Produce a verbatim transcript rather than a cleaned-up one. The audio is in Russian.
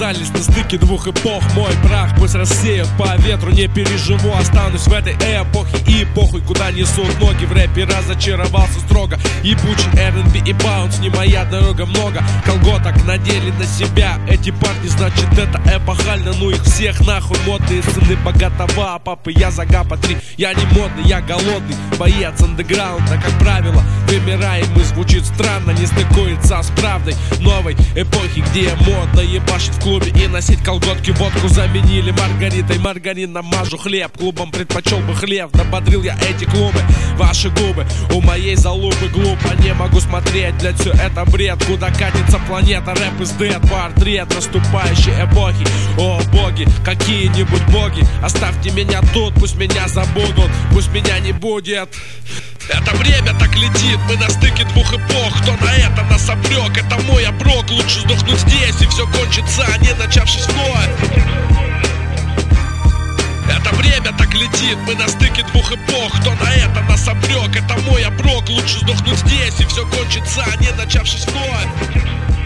оказались на стыке двух эпох. Мой прах пусть рассеют по ветру, не переживу, останусь в этой эпохе. И похуй, куда несут ноги, в рэпе разочаровался строго. Ебучий эр энд би и баунс, не моя дорога, много колготок надели на себя эти парни, значит это эпохально. Ну их всех нахуй, модные сыны богатого папы. Я за гапа три, я не модный, я голодный боец андеграунда, как правило. Вымираем мы, звучит странно, не стыкуется с правдой новой эпохи, где модно ебашить в клубе и носить колготки. Водку заменили маргаритой, маргарин намажу хлеб. Клубом предпочел бы хлеб, дободрил я эти клубы. Ваши губы у моей залупы глупо, не могу смотреть, блядь, все это бред. Куда катится планета, рэп is dead. Портрет наступающей эпохи. О боги, какие-нибудь боги, оставьте меня тут, пусть меня забудут, пусть меня не будет. Это время так летит, мы на стыке двух эпох. Кто на это нас обрек, это мой оброк. Лучше сдохнуть здесь и все кончится, а не начавшись вновь. Это время так летит, мы на стыке двух эпох. Кто на это нас обрек, это мой оброк. Лучше сдохнуть здесь и все кончится, а не начавшись вновь.